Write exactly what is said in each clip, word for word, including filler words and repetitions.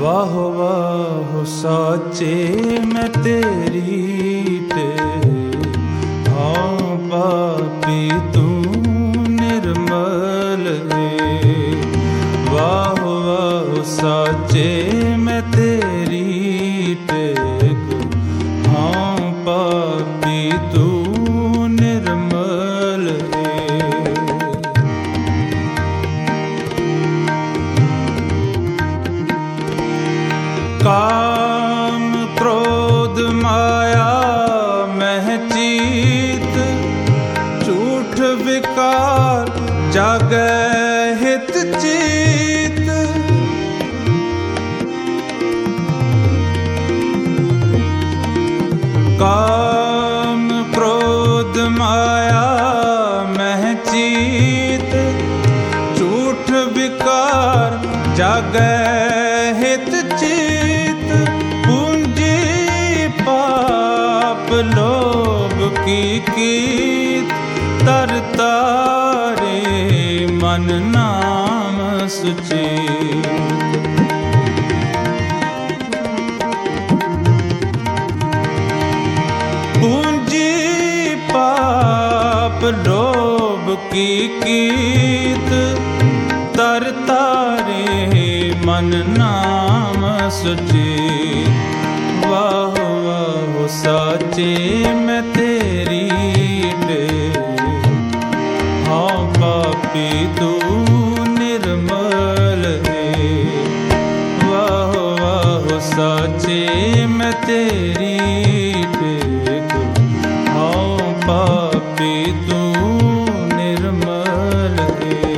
वाह वाह साचे मैं तेरी ते हाँ पापी तू निर्मल है। वाह वाह साचे मैं तेरी टेक हाँ पापी तू निर्मल है। काम क्रोध माया मह चीत झूठ विकार जागै हित चीत। काम क्रोध माया मह चीत झूठ विकार जागै हित चीत। पूंजी पाप लोभ की कीत तरतारे मन नाम सुचेत। पूंजी पाप लोभ की कीत तरतारे मन नाम सुचेत। वाह वाह साचे मैं तेरी टेक हाँ पापी तू निर्मल है। वाह वाह साचे मैं तेरी टेक हाँ पापी तू निर्मल है।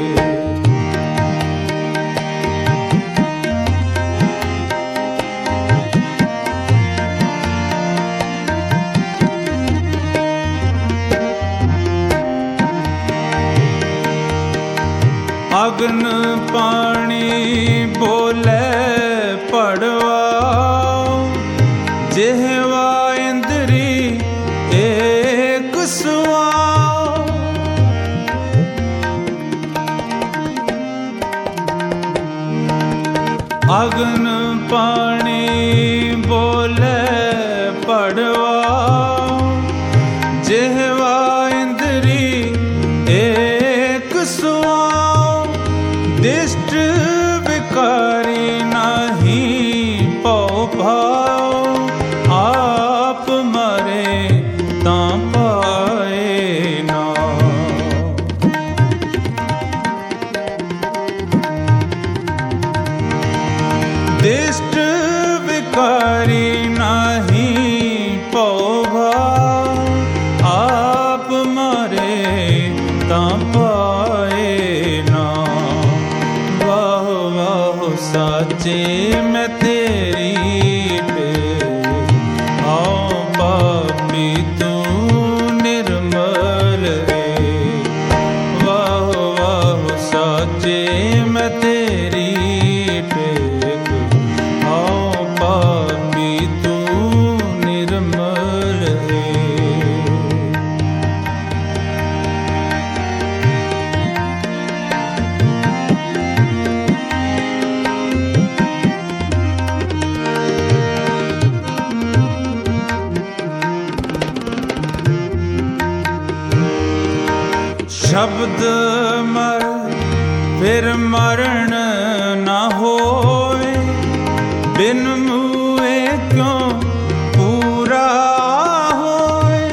अग्न पानी बोले पड़वाओ जिह्वा इंद्री एक सुआओ। अग्न पानी बोले पड़वाओ जिह्वा इंद्री एक सुआओ। दिष्ट विकारी नहीं पौ भाव आप मरे तां पाए ना। दिष्ट विकारी नहीं पौ भाव आप मरे तां पाए ना। वाह वाह साचे मैं तेरी टेक हाँ पापी तू निर्मल है। वाह वाह साचे मैं तेरी टेक हाँ पापी तू निर्मल है। शब्द मर फिर मरण न होए बिन मुए क्यों पूरा होए।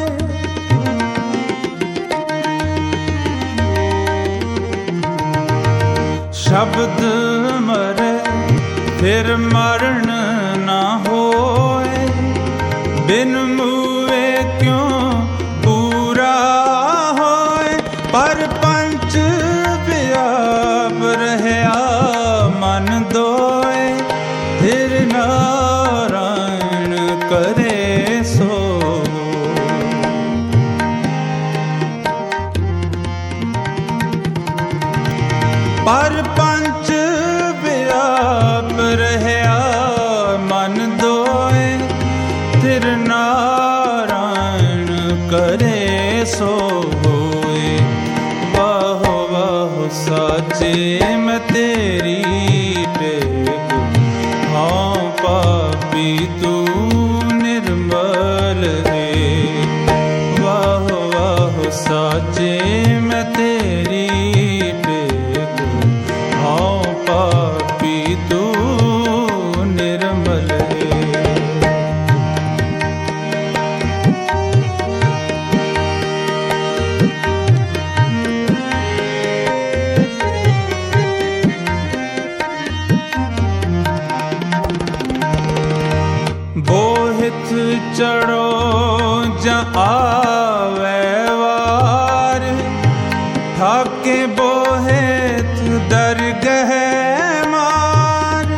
शब्द मरे फिर मरण न होए बिन मुए क्यों पूरा होए। पर पंच व्याप रहया मन दोए फिर नारायण करे सो। पर पंच व्याप रहया चढ़ो जा आवे वार, ठाके बोहेत दरगह मार।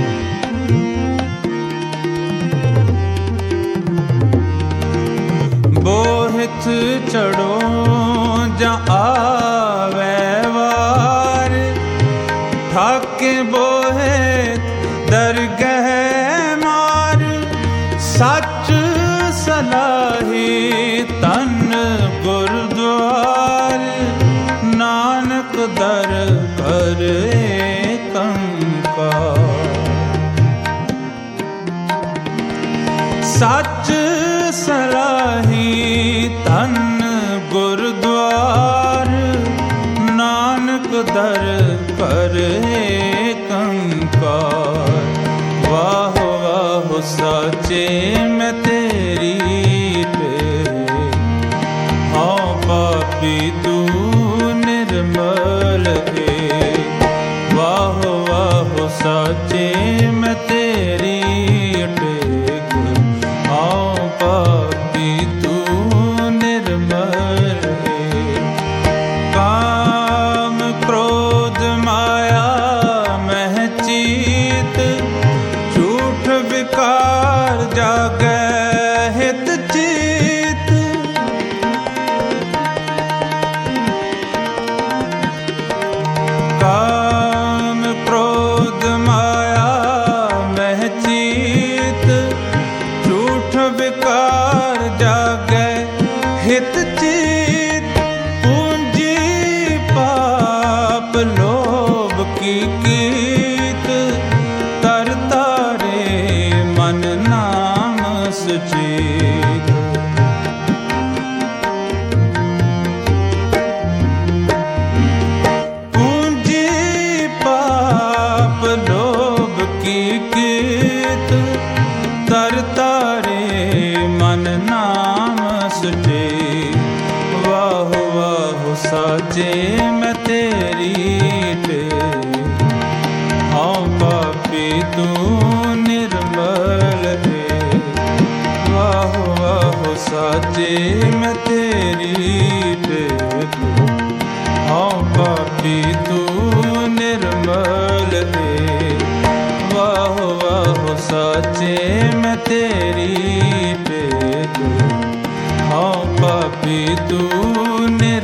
बोहित चढ़ो जा आवे वार, ठाके बोहेत दरगह मार। सच सलाही तन गुरद्वार, नानक दर कर कंकार। सच सलाही तन गुरद्वार, नानक दर कर कंकार। वाह वाह साचे मैं तेरी तेरे, हाँ पापी तू निर्मल है। वाह वाह साचे मैं तेरी टेक, हाँ पापी तू निर्मल है। काम क्रोध माया मह चीत, झूठ विकार जागै हित चीत। काम क्रोध माया मह चीत, झूठ विकार जागै हित चीत। पूंजी पाप लोभ की कीत, तर तारे मन नाम सुचेत। पूंजी पाप लोभ की कीत, तर तारे मन नाम सुचेत। वाह वाह साचे मैं तेरी टेक, हाँ पापी तू निर्मल है। वाह वाह साचे मैं तेरी टेक, हाँ पापी तू निर्मल है। वाह वाह साचे मैं तेरी टेक, हाँ पापी तू निर्मल।